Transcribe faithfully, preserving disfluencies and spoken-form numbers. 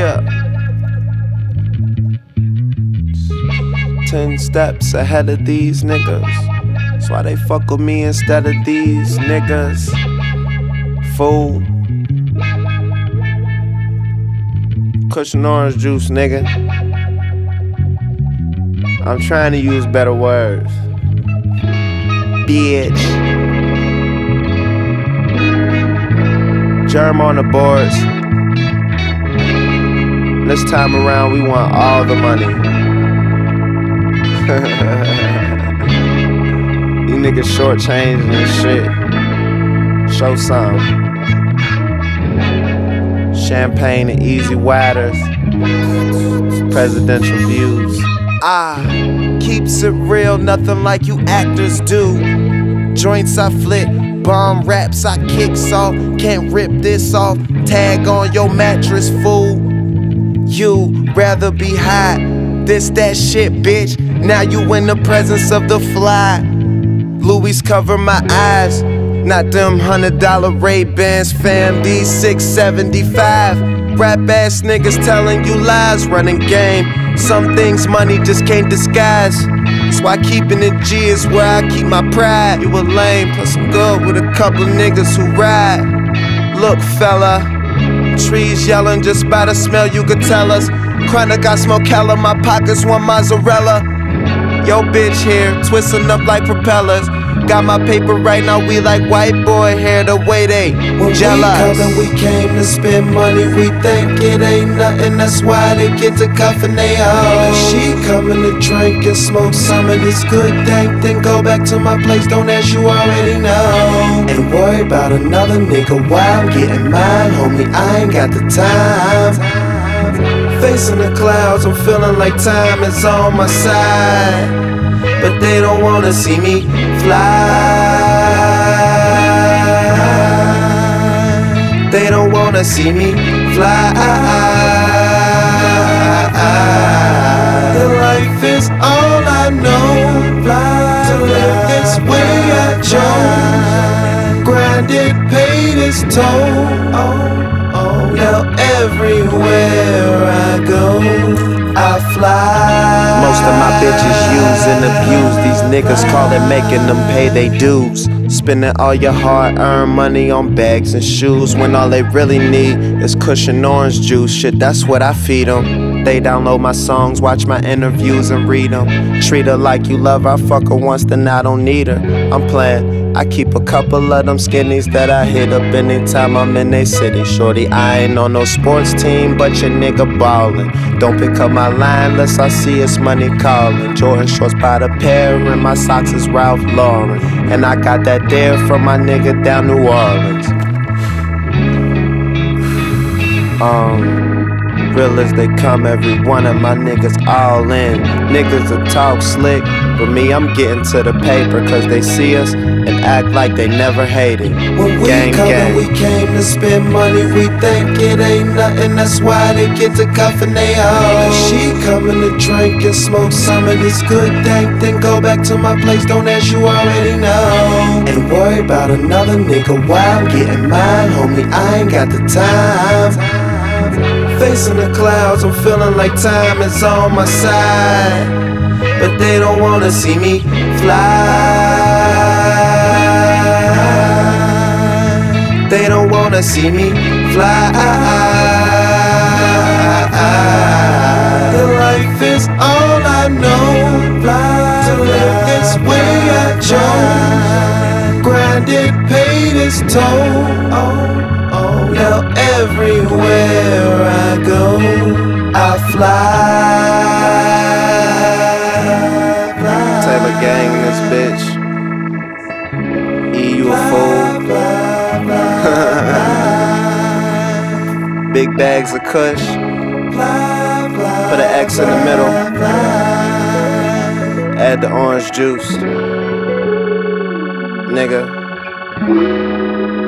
Yeah. Ten steps ahead of these niggas. That's why they fuck with me instead of these niggas. Fool. Cushion orange juice, nigga. I'm trying to use better words. Bitch. Germ on the boards. This time around, we want all the money. You niggas shortchanging this shit. Show some. Champagne and easy waters. Presidential views. Ah, keeps it real, nothing like you actors do. Joints I flip, bomb raps I kick off. Can't rip this off, tag on your mattress, fool. You rather be high, this that shit, bitch. Now you in the presence of the fly. Louis cover my eyes, not them hundred dollar Ray-Bans, fam. These six seventy-five. Rap ass niggas telling you lies, running game. Some things money just can't disguise. That's why keeping it G is where I keep my pride. You a lame, plus I'm good with a couple niggas who ride. Look, fella, trees yelling just by the smell, you could tell us. Chronic, I smoke hella, my pockets want mozzarella. Yo, bitch here, twisting up like propellers. Got my paper right now, we like white boy hair, the way they when jealous. When we come and we came to spend money, we think it ain't nothing, that's why they get to cuffin' they hoes. She coming to drink and smoke some of this good dank, then go back to my place, don't ask, you already know. Ain't worry about another nigga while I'm getting mine, homie, I ain't got the time. Facing the clouds, I'm feeling like time is on my side, but they don't wanna see me fly. They don't wanna see me fly. The life is all I know. Fly to live this way I chose. Grinded, paid its toll. Now everywhere I go, I fly. Most of my bitches use and abuse. These niggas call it making them pay they dues. Spending all your hard-earned money on bags and shoes, when all they really need is cushion orange juice. Shit, that's what I feed them. They download my songs, watch my interviews and read them. Treat her like you love her, fuck her once, then I don't need her. I'm playing. I keep a couple of them skinnies that I hit up anytime I'm in they city. Shorty, I ain't on no sports team, but your nigga ballin'. Don't pick up my line unless I see it's money callin'. Jordan shorts by the pair and my socks is Ralph Lauren. And I got that there from my nigga down New Orleans. Um... Real as they come, every one of my niggas all in. Niggas will talk slick, but me, I'm getting to the paper, cause they see us and act like they never hated. When we gang, come gang. and we came to spend money, we think it ain't nothing, that's why they get to cuffin' they hoes. She coming to drink and smoke some of this good dank, then go back to my place, don't ask, you already know. Ain't worry about another nigga while I'm getting mine, homie, I ain't got the time. Facing the clouds, I'm feeling like time is on my side, but they don't wanna see me fly. They don't wanna see me fly. The life is all I know. Fly to live this way I chose. Grinded, paid its toll. Now everywhere I go, I fly. Taylor gang in this bitch. E, you a fool. Big bags of kush. Put an X in the middle. Add the orange juice. Nigga.